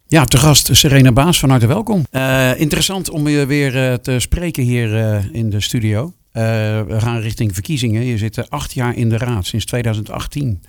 Ja, te gast Serena Baas, van harte welkom. Interessant om je weer te spreken hier in de studio. We gaan richting verkiezingen. Je zit 8 jaar in de raad, sinds 2018.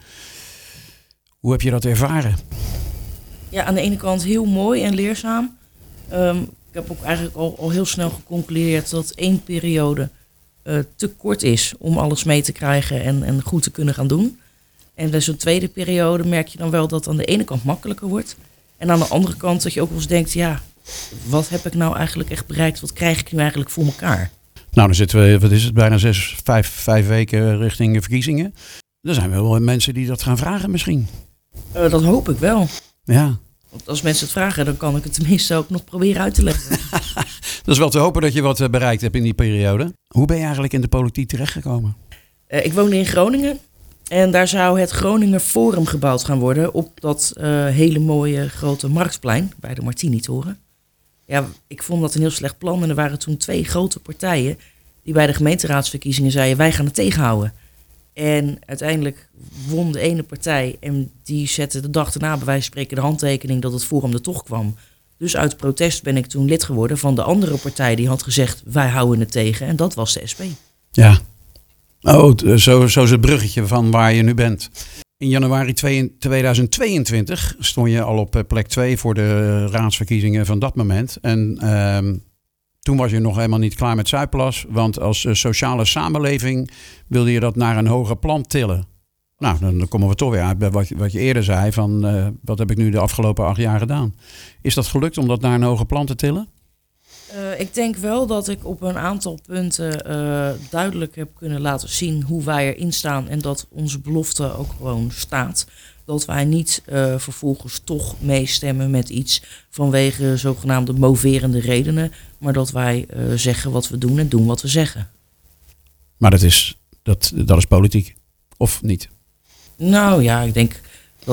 Hoe heb je dat ervaren? Ja, aan de ene kant heel mooi en leerzaam. Ik heb ook eigenlijk al heel snel geconcludeerd dat 1 periode te kort is om alles mee te krijgen en goed te kunnen gaan doen. En bij zo'n tweede periode merk je dan wel dat het aan de ene kant makkelijker wordt. En aan de andere kant dat je ook wel eens denkt, ja, wat heb ik nou eigenlijk echt bereikt? Wat krijg ik nu eigenlijk voor elkaar? Nou, dan zitten we, wat is het, bijna 5 weken richting verkiezingen. Er zijn wel mensen die dat gaan vragen misschien. Dat hoop ik wel. Ja. Want als mensen het vragen, dan kan ik het tenminste ook nog proberen uit te leggen. Dat is wel te hopen dat je wat bereikt hebt in die periode. Hoe ben je eigenlijk in de politiek terechtgekomen? Ik woonde in Groningen. En daar zou het Groninger Forum gebouwd gaan worden op dat hele mooie grote marktplein bij de Martini-toren. Ja, ik vond dat een heel slecht plan en er waren toen 2 grote partijen die bij de gemeenteraadsverkiezingen zeiden wij gaan het tegenhouden. En uiteindelijk won de ene partij en die zette de dag daarna bij wijze van spreken de handtekening dat het Forum er toch kwam. Dus uit protest ben ik toen lid geworden van de andere partij die had gezegd wij houden het tegen en dat was de SP. Ja. Oh, zo is het bruggetje van waar je nu bent. In januari 2022 stond je al op plek 2 voor de raadsverkiezingen van dat moment. En toen was je nog helemaal niet klaar met Zuidplas. Want als sociale samenleving wilde je dat naar een hoger plan tillen. Nou, dan komen we toch weer uit bij wat je eerder zei. Van wat heb ik nu de afgelopen 8 jaar gedaan? Is dat gelukt om dat naar een hoger plan te tillen? Ik denk wel dat ik op een aantal punten duidelijk heb kunnen laten zien hoe wij erin staan en dat onze belofte ook gewoon staat. Dat wij niet vervolgens toch meestemmen met iets vanwege zogenaamde moverende redenen, maar dat wij zeggen wat we doen en doen wat we zeggen. Maar dat is politiek, of niet? Nou ja, ik denk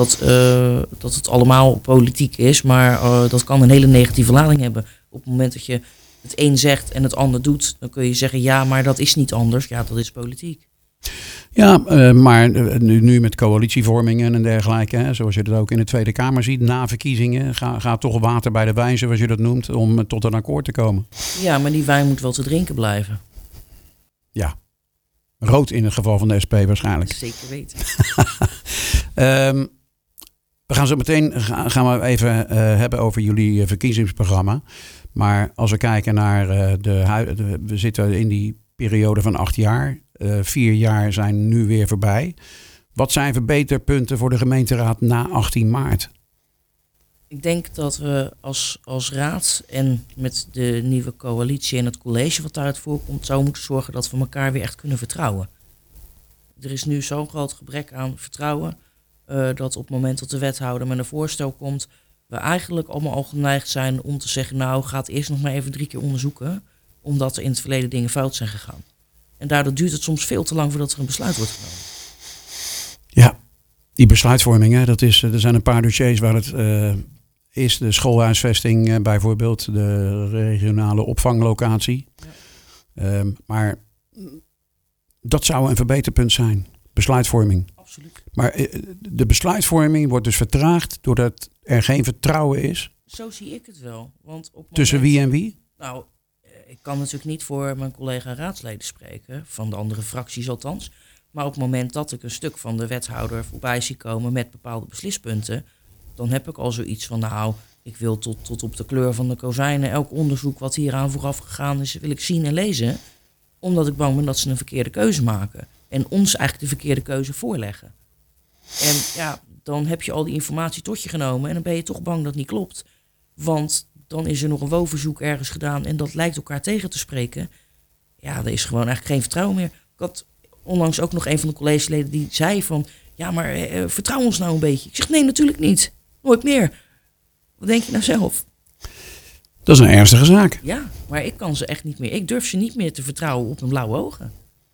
dat het allemaal politiek is, maar dat kan een hele negatieve lading hebben. Op het moment dat je het een zegt en het ander doet, dan kun je zeggen ja, maar dat is niet anders. Ja, dat is politiek. Ja, maar nu met coalitievormingen en dergelijke, hè, zoals je dat ook in de Tweede Kamer ziet, na verkiezingen, gaat toch water bij de wijn, zoals je dat noemt, om tot een akkoord te komen. Ja, maar die wijn moet wel te drinken blijven. Ja, rood in het geval van de SP waarschijnlijk. Zeker weten. We gaan zo meteen even hebben over jullie verkiezingsprogramma. Maar als we kijken naar we zitten in die periode van 8 jaar. 4 jaar zijn nu weer voorbij. Wat zijn verbeterpunten voor de gemeenteraad na 18 maart? Ik denk dat we als raad en met de nieuwe coalitie en het college wat daaruit voorkomt, zou moeten zorgen dat we elkaar weer echt kunnen vertrouwen. Er is nu zo'n groot gebrek aan vertrouwen dat op het moment dat de wethouder met een voorstel komt, we eigenlijk allemaal al geneigd zijn om te zeggen, nou, ga het eerst nog maar even 3 keer onderzoeken, omdat er in het verleden dingen fout zijn gegaan. En daardoor duurt het soms veel te lang voordat er een besluit wordt genomen. Ja, die besluitvorming, hè, er zijn een paar dossiers waar het is. De schoolhuisvesting bijvoorbeeld, de regionale opvanglocatie. Ja. Maar dat zou een verbeterpunt zijn, besluitvorming. Absoluut. Maar de besluitvorming wordt dus vertraagd doordat er geen vertrouwen is. Zo zie ik het wel. Want op tussen wie en wie? Nou, ik kan natuurlijk niet voor mijn collega raadsleden spreken, van de andere fracties althans. Maar op het moment dat ik een stuk van de wethouder voorbij zie komen met bepaalde beslispunten, dan heb ik al zoiets van, nou, ik wil tot op de kleur van de kozijnen elk onderzoek wat hieraan vooraf gegaan is, wil ik zien en lezen. Omdat ik bang ben dat ze een verkeerde keuze maken. En ons eigenlijk de verkeerde keuze voorleggen. En ja, dan heb je al die informatie tot je genomen en dan ben je toch bang dat het niet klopt. Want dan is er nog een woonverzoek ergens gedaan en dat lijkt elkaar tegen te spreken. Ja, er is gewoon eigenlijk geen vertrouwen meer. Ik had onlangs ook nog een van de collegeleden die zei van, ja, maar vertrouw ons nou een beetje. Ik zeg, nee, natuurlijk niet. Nooit meer. Wat denk je nou zelf? Dat is een ernstige zaak. Ja, maar ik kan ze echt niet meer. Ik durf ze niet meer te vertrouwen op hun blauwe ogen.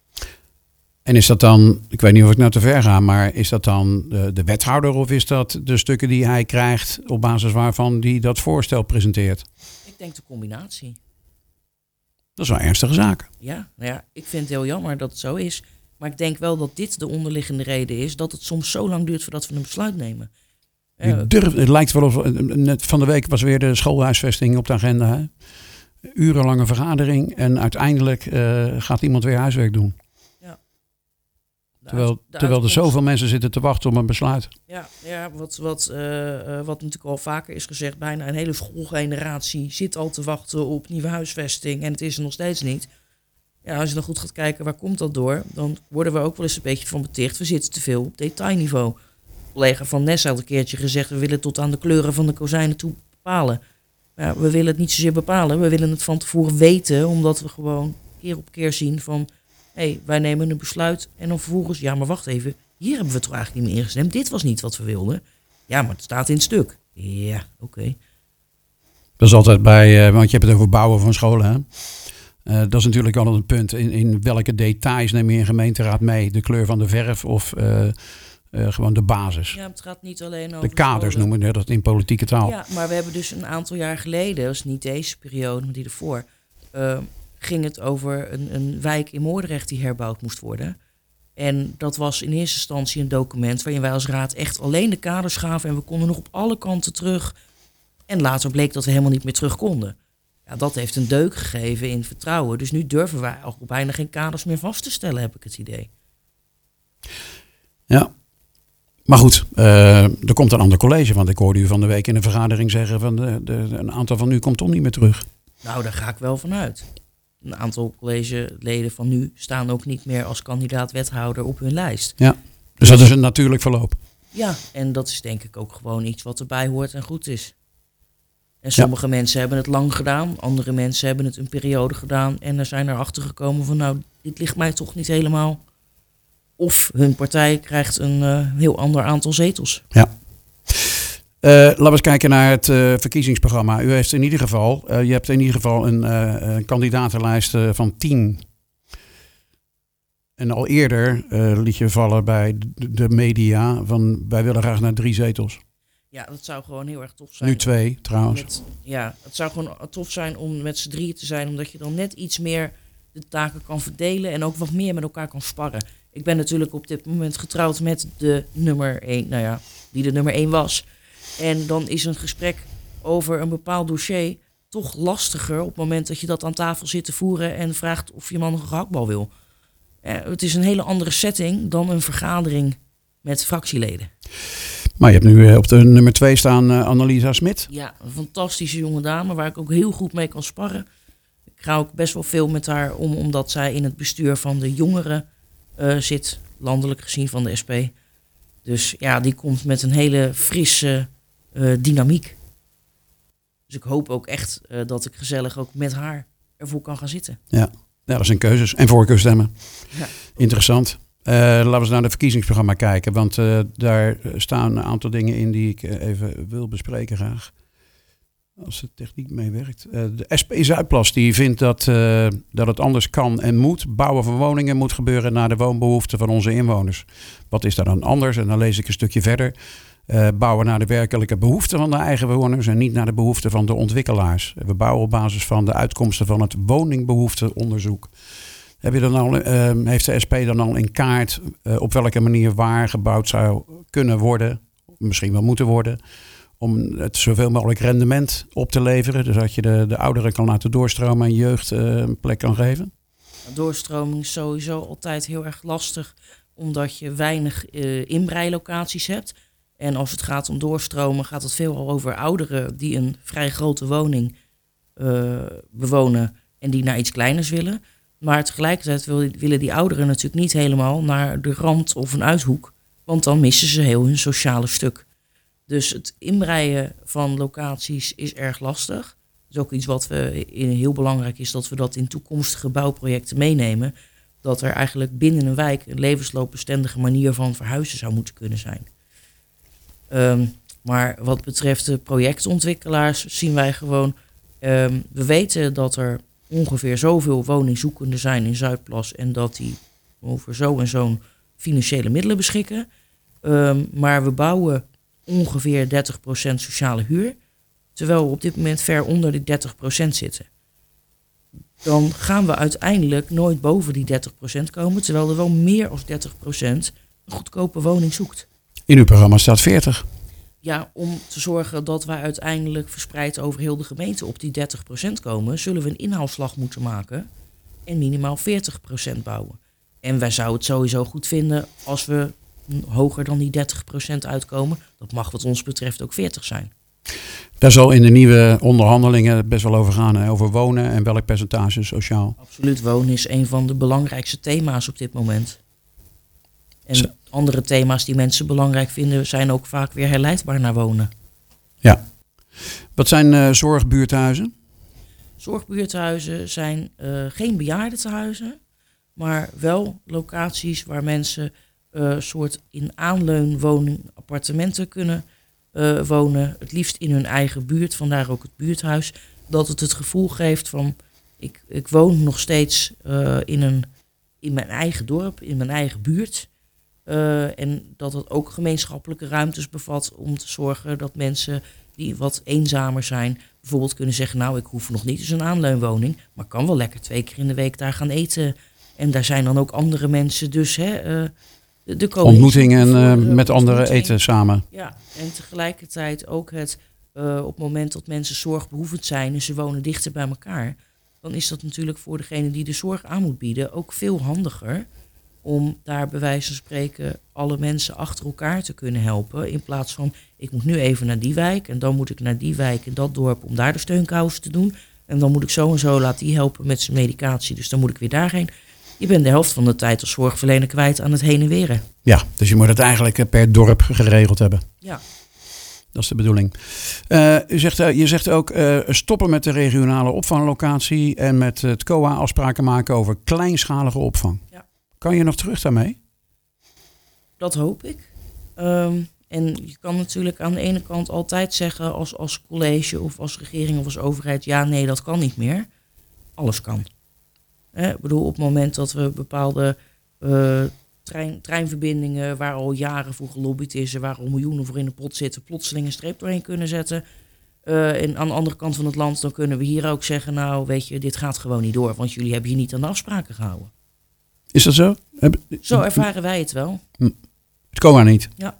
En is dat dan, ik weet niet of ik nou te ver ga, maar is dat dan de wethouder of is dat de stukken die hij krijgt op basis waarvan hij dat voorstel presenteert? Ik denk de combinatie. Dat is wel een ernstige zaak. Ja, nou ja, ik vind het heel jammer dat het zo is. Maar ik denk wel dat dit de onderliggende reden is dat het soms zo lang duurt voordat we een besluit nemen. Het lijkt wel of... Net van de week was weer de schoolhuisvesting op de agenda. Hè? Urenlange vergadering. En uiteindelijk gaat iemand weer huiswerk doen. Ja. Terwijl er zoveel mensen zitten te wachten op een besluit. Ja, wat natuurlijk al vaker is gezegd. Bijna een hele schoolgeneratie zit al te wachten op nieuwe huisvesting. En het is er nog steeds niet. Ja, als je dan goed gaat kijken, waar komt dat door? Dan worden we ook wel eens een beetje van beticht. We zitten te veel op detailniveau. Collega Van Ness had een keertje gezegd, we willen tot aan de kleuren van de kozijnen toe bepalen. Maar ja, we willen het niet zozeer bepalen. We willen het van tevoren weten, omdat we gewoon keer op keer zien van... wij nemen een besluit en dan vervolgens... Ja, maar wacht even, hier hebben we toch eigenlijk niet meer ingestemd. Dit was niet wat we wilden. Ja, maar het staat in het stuk. Ja, oké. Dat is altijd bij... want je hebt het over bouwen van scholen, hè? Dat is natuurlijk altijd een punt. In welke details neem je een gemeenteraad mee? De kleur van de verf of gewoon de basis? Ja, het gaat niet alleen over de kaders scholen. noemen we dat in politieke taal. Ja, maar we hebben dus een aantal jaar geleden, dat is niet deze periode, maar die ervoor... ging het over een wijk in Moordrecht die herbouwd moest worden. En dat was in eerste instantie een document waarin wij als raad echt alleen de kaders gaven en we konden nog op alle kanten terug. En later bleek dat we helemaal niet meer terug konden. Ja, dat heeft een deuk gegeven in vertrouwen. Dus nu durven wij al bijna geen kaders meer vast te stellen, heb ik het idee. Ja, maar goed, er komt een ander college. Want ik hoorde u van de week in een vergadering zeggen van een aantal van u komt toch niet meer terug. Nou, daar ga ik wel van uit. Een aantal collegeleden van nu staan ook niet meer als kandidaat-wethouder op hun lijst. Ja, dus dat is een natuurlijk verloop. Ja, en dat is denk ik ook gewoon iets wat erbij hoort en goed is. En sommige mensen hebben het lang gedaan, andere mensen hebben het een periode gedaan en er zijn erachter gekomen van nou, dit ligt mij toch niet helemaal. Of hun partij krijgt een heel ander aantal zetels. Ja. Laten we eens kijken naar het verkiezingsprogramma. U heeft in ieder geval, je hebt in ieder geval een kandidatenlijst van 10. En al eerder liet je vallen bij de media van wij willen graag naar 3 zetels. Ja, dat zou gewoon heel erg tof zijn. Nu 2 trouwens. Het zou gewoon tof zijn om met z'n 3 te zijn, omdat je dan net iets meer de taken kan verdelen en ook wat meer met elkaar kan sparren. Ik ben natuurlijk op dit moment getrouwd met de nummer 1, die de nummer 1 was. En dan is een gesprek over een bepaald dossier toch lastiger op het moment dat je dat aan tafel zit te voeren en vraagt of je man een gehaktbal wil. Het is een hele andere setting dan een vergadering met fractieleden. Maar je hebt nu op de nummer 2 staan Annalisa Smit. Ja, een fantastische jonge dame waar ik ook heel goed mee kan sparren. Ik ga ook best wel veel met haar om, omdat zij in het bestuur van de jongeren zit, landelijk gezien van de SP. Dus ja, die komt met een hele frisse dynamiek. Dus ik hoop ook echt dat ik gezellig ook met haar ervoor kan gaan zitten. Ja, dat zijn keuzes en voorkeurstemmen. Ja. Interessant. Laten we eens naar het verkiezingsprogramma kijken. Want daar staan een aantal dingen in die ik even wil bespreken graag. Als de techniek meewerkt. De SP Zuidplas die vindt dat het anders kan en moet. Bouwen van woningen moet gebeuren naar de woonbehoeften van onze inwoners. Wat is daar dan anders? En dan lees ik een stukje verder. Bouwen naar de werkelijke behoeften van de eigen bewoners en niet naar de behoeften van de ontwikkelaars. We bouwen op basis van de uitkomsten van het woningbehoefteonderzoek. Heeft de SP dan al in kaart op welke manier waar gebouwd zou kunnen worden, misschien wel moeten worden, om het zoveel mogelijk rendement op te leveren, dus dat je de ouderen kan laten doorstromen en jeugd een plek kan geven? Doorstroming is sowieso altijd heel erg lastig, omdat je weinig inbreilocaties hebt. En als het gaat om doorstromen gaat het veelal over ouderen die een vrij grote woning bewonen en die naar iets kleiners willen. Maar tegelijkertijd willen die ouderen natuurlijk niet helemaal naar de rand of een uithoek, want dan missen ze heel hun sociale stuk. Dus het inbreien van locaties is erg lastig. Dat is ook iets wat heel belangrijk is, dat we dat in toekomstige bouwprojecten meenemen. Dat er eigenlijk binnen een wijk een levensloopbestendige manier van verhuizen zou moeten kunnen zijn. Maar wat betreft de projectontwikkelaars zien wij gewoon, we weten dat er ongeveer zoveel woningzoekenden zijn in Zuidplas en dat die over zo en zo'n financiële middelen beschikken. Maar we bouwen ongeveer 30% sociale huur, terwijl we op dit moment ver onder die 30% zitten. Dan gaan we uiteindelijk nooit boven die 30% komen, terwijl er wel meer dan 30% een goedkope woning zoekt. In uw programma staat 40. Ja, om te zorgen dat wij uiteindelijk verspreid over heel de gemeente op die 30% komen, zullen we een inhaalslag moeten maken en minimaal 40% bouwen. En wij zouden het sowieso goed vinden als we hoger dan die 30% uitkomen. Dat mag wat ons betreft ook 40 zijn. Daar zal in de nieuwe onderhandelingen best wel over gaan, hè? Over wonen en welk percentage sociaal. Absoluut, wonen is een van de belangrijkste thema's op dit moment. En andere thema's die mensen belangrijk vinden zijn ook vaak weer herleidbaar naar wonen. Ja. Wat zijn zorgbuurthuizen? Zorgbuurthuizen zijn geen bejaardentehuizen, maar wel locaties waar mensen soort in aanleunwoning appartementen kunnen wonen. Het liefst in hun eigen buurt, vandaar ook het buurthuis. Dat het gevoel geeft van ik woon nog steeds in mijn eigen dorp, in mijn eigen buurt. En dat het ook gemeenschappelijke ruimtes bevat om te zorgen dat mensen die wat eenzamer zijn bijvoorbeeld kunnen zeggen, nou ik hoef nog niet eens een aanleunwoning, maar kan wel lekker 2 keer in de week daar gaan eten. En daar zijn dan ook andere mensen, dus de ontmoetingen met anderen eten samen. Ja, en tegelijkertijd ook op het moment dat mensen zorgbehoevend zijn en ze wonen dichter bij elkaar, dan is dat natuurlijk voor degene die de zorg aan moet bieden ook veel handiger om daar bij wijze van spreken alle mensen achter elkaar te kunnen helpen. In plaats van, ik moet nu even naar die wijk en dan moet ik naar die wijk in dat dorp om daar de steunkous te doen. En dan moet ik zo en zo laten die helpen met zijn medicatie, dus dan moet ik weer daarheen. Je bent de helft van de tijd als zorgverlener kwijt aan het heen en weren. Ja, dus je moet het eigenlijk per dorp geregeld hebben. Ja. Dat is de bedoeling. Je zegt ook stoppen met de regionale opvanglocatie en met het COA afspraken maken over kleinschalige opvang. Ja. Kan je nog terug daarmee? Dat hoop ik. En je kan natuurlijk aan de ene kant altijd zeggen als college of als regering of als overheid, ja, nee, dat kan niet meer. Alles kan. Ik bedoel, op het moment dat we bepaalde treinverbindingen waar al jaren voor gelobbyd is en waar al miljoenen voor in de pot zitten, plotseling een streep doorheen kunnen zetten. En aan de andere kant van het land, dan kunnen we hier ook zeggen, nou weet je, dit gaat gewoon niet door, want jullie hebben hier niet aan de afspraken gehouden. Is dat zo? Zo ervaren wij het wel. Het COA niet? Ja.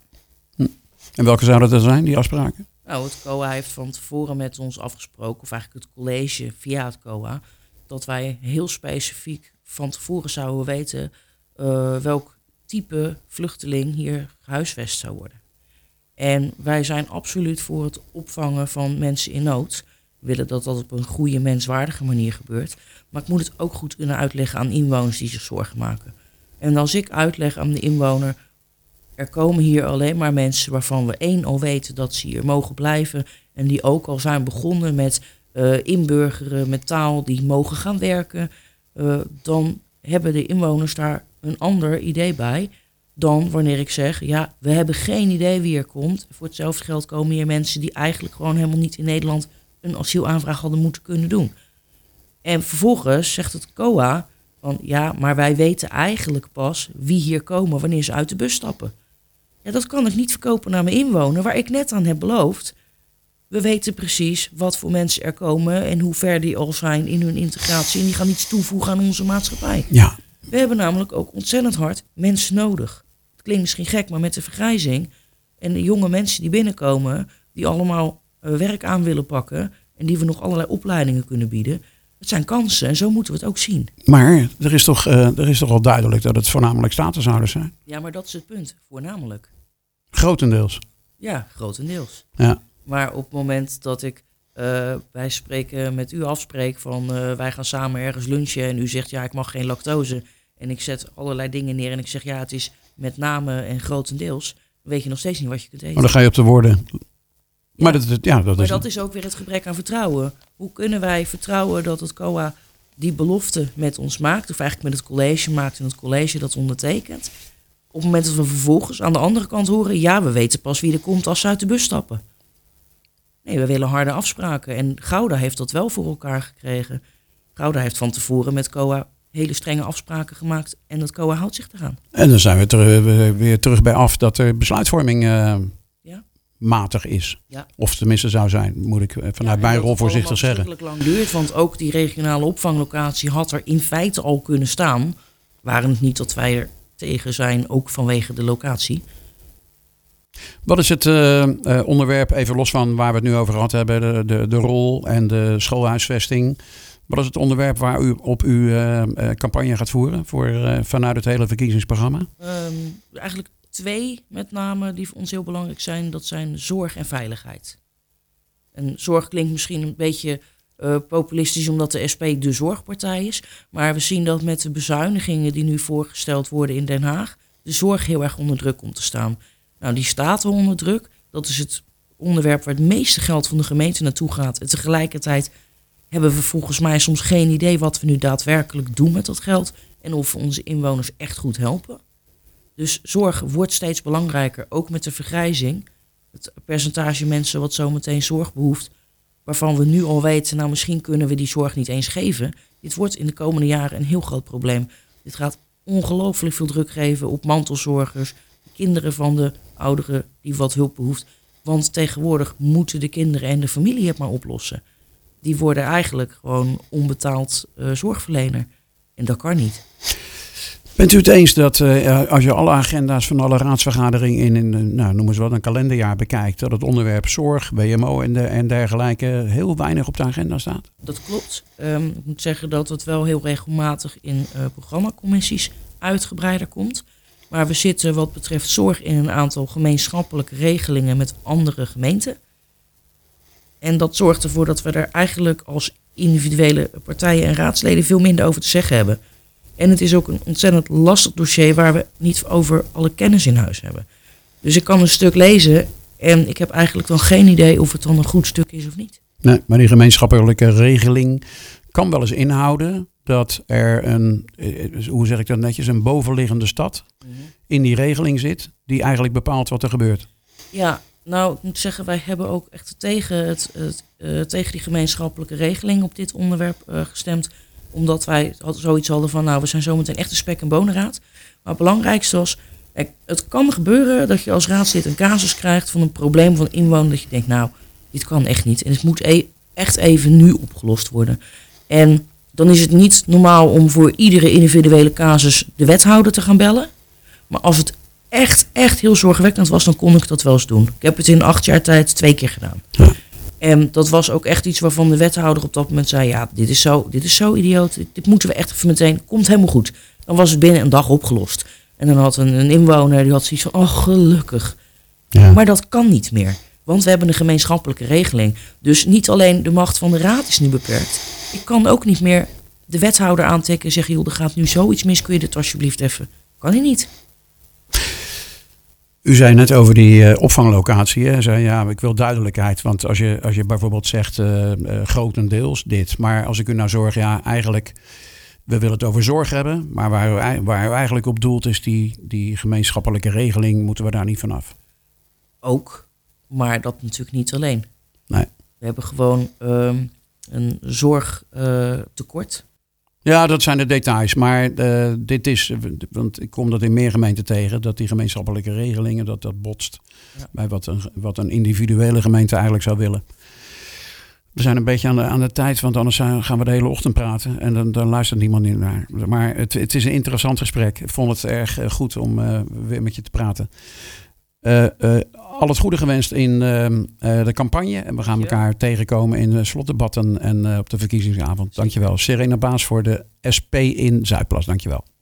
En welke zouden dat zijn, die afspraken? Nou, het COA heeft van tevoren met ons afgesproken, of eigenlijk het college via het COA, dat wij heel specifiek van tevoren zouden weten welk type vluchteling hier gehuisvest zou worden. En wij zijn absoluut voor het opvangen van mensen in nood. We willen dat dat op een goede, menswaardige manier gebeurt. Maar ik moet het ook goed kunnen uitleggen aan inwoners die zich zorgen maken. En als ik uitleg aan de inwoner, er komen hier alleen maar mensen waarvan we al weten dat ze hier mogen blijven. En die ook al zijn begonnen met inburgeren, met taal, die mogen gaan werken. Dan hebben de inwoners daar een ander idee bij dan wanneer ik zeg, ja, we hebben geen idee wie er komt. Voor hetzelfde geld komen hier mensen die eigenlijk gewoon helemaal niet in Nederland een asielaanvraag hadden moeten kunnen doen. En vervolgens zegt het COA van, ja, maar wij weten eigenlijk pas wie hier komen wanneer ze uit de bus stappen. Ja, dat kan ik niet verkopen naar mijn inwoner, waar ik net aan heb beloofd. We weten precies wat voor mensen er komen en hoe ver die al zijn in hun integratie. En die gaan iets toevoegen aan onze maatschappij. Ja. We hebben namelijk ook ontzettend hard mensen nodig. Het klinkt misschien gek, maar met de vergrijzing en de jonge mensen die binnenkomen, die allemaal werk aan willen pakken en die we nog allerlei opleidingen kunnen bieden. Het zijn kansen en zo moeten we het ook zien. Maar er is toch al duidelijk dat het voornamelijk statushouders zijn? Ja, maar dat is het punt, voornamelijk. Grotendeels? Ja, grotendeels. Ja. Maar op het moment dat ik wij spreken met u afspreek van wij gaan samen ergens lunchen en u zegt ja, ik mag geen lactose. En ik zet allerlei dingen neer en ik zeg ja, het is met name en grotendeels. Dan weet je nog steeds niet wat je kunt eten. Maar dan ga je op de woorden. Ja. Maar dat is ook weer het gebrek aan vertrouwen. Hoe kunnen wij vertrouwen dat het COA die belofte met ons maakt, of eigenlijk met het college maakt en het college dat ondertekent. Op het moment dat we vervolgens aan de andere kant horen, ja, we weten pas wie er komt als ze uit de bus stappen. Nee, we willen harde afspraken. En Gouda heeft dat wel voor elkaar gekregen. Gouda heeft van tevoren met COA hele strenge afspraken gemaakt en het COA houdt zich eraan. En dan zijn we weer terug bij af dat de besluitvorming matig is. Ja. Of tenminste zou zijn, moet ik vanuit mijn rol voorzichtig zeggen. Dat het lang duurt, want ook die regionale opvanglocatie had er in feite al kunnen staan. Waren het niet dat wij er tegen zijn, ook vanwege de locatie. Wat is het onderwerp, even los van waar we het nu over gehad hebben, de rol en de schoolhuisvesting. Wat is het onderwerp waar u op uw campagne gaat voeren vanuit het hele verkiezingsprogramma? Eigenlijk 2 met name die voor ons heel belangrijk zijn. Dat zijn zorg en veiligheid. En zorg klinkt misschien een beetje populistisch omdat de SP de zorgpartij is. Maar we zien dat met de bezuinigingen die nu voorgesteld worden in Den Haag, de zorg heel erg onder druk komt te staan. Nou, die staat wel onder druk. Dat is het onderwerp waar het meeste geld van de gemeente naartoe gaat. En tegelijkertijd hebben we volgens mij soms geen idee wat we nu daadwerkelijk doen met dat geld. En of we onze inwoners echt goed helpen. Dus zorg wordt steeds belangrijker, ook met de vergrijzing. Het percentage mensen wat zometeen zorg behoeft, waarvan we nu al weten, nou misschien kunnen we die zorg niet eens geven. Dit wordt in de komende jaren een heel groot probleem. Dit gaat ongelooflijk veel druk geven op mantelzorgers, de kinderen van de ouderen die wat hulp behoeft. Want tegenwoordig moeten de kinderen en de familie het maar oplossen. Die worden eigenlijk gewoon onbetaald zorgverlener. En dat kan niet. Bent u het eens dat als je alle agenda's van alle raadsvergaderingen in noem eens wat, een kalenderjaar bekijkt, dat het onderwerp zorg, WMO en dergelijke heel weinig op de agenda staat? Dat klopt. Ik moet zeggen dat het wel heel regelmatig in programmacommissies uitgebreider komt. Maar we zitten wat betreft zorg in een aantal gemeenschappelijke regelingen met andere gemeenten. En dat zorgt ervoor dat we er eigenlijk als individuele partijen en raadsleden veel minder over te zeggen hebben. En het is ook een ontzettend lastig dossier waar we niet over alle kennis in huis hebben. Dus ik kan een stuk lezen en ik heb eigenlijk dan geen idee of het dan een goed stuk is of niet. Nee, maar die gemeenschappelijke regeling kan wel eens inhouden dat er hoe zeg ik dat netjes, een bovenliggende stad in die regeling zit die eigenlijk bepaalt wat er gebeurt. Ja, nou ik moet zeggen, wij hebben ook echt tegen die gemeenschappelijke regeling op dit onderwerp gestemd. Omdat wij zoiets hadden van, nou we zijn zometeen echt een spek- en bonenraad. Maar het belangrijkste was, het kan gebeuren dat je als raadslid een casus krijgt van een probleem van inwoner. Dat je denkt, nou dit kan echt niet. En het moet echt even nu opgelost worden. En dan is het niet normaal om voor iedere individuele casus de wethouder te gaan bellen. Maar als het echt heel zorgwekkend was, dan kon ik dat wel eens doen. Ik heb het in 8 jaar tijd 2 keer gedaan. Ja. En dat was ook echt iets waarvan de wethouder op dat moment zei, ja, dit is zo idioot. Dit moeten we echt even meteen, komt helemaal goed. Dan was het binnen een dag opgelost. En dan had een inwoner, die had zoiets van, oh gelukkig. Ja. Maar dat kan niet meer. Want we hebben een gemeenschappelijke regeling. Dus niet alleen de macht van de raad is nu beperkt. Ik kan ook niet meer de wethouder aantikken en zeggen, joh, er gaat nu zoiets mis, kun je dit alsjeblieft even. Kan hij niet. U zei net over die opvanglocatie. Hè? Zei, ja, ik wil duidelijkheid. Want als je bijvoorbeeld zegt grotendeels dit. Maar als ik u nou zorg, ja, eigenlijk, we willen het over zorg hebben. Maar waar u eigenlijk op doelt is die gemeenschappelijke regeling. Moeten we daar niet vanaf? Ook, maar dat natuurlijk niet alleen. Nee. We hebben gewoon een zorgtekort. Ja, dat zijn de details. Maar dit is, want ik kom dat in meer gemeenten tegen, dat die gemeenschappelijke regelingen, dat botst bij wat een individuele gemeente eigenlijk zou willen. We zijn een beetje aan de tijd, want anders gaan we de hele ochtend praten en dan luistert niemand niet naar. Maar het is een interessant gesprek. Ik vond het erg goed om weer met je te praten. Al het goede gewenst in de campagne. En we gaan elkaar tegenkomen in slotdebatten en op de verkiezingsavond. Dankjewel. Serena Baas voor de SP in Zuidplas. Dankjewel.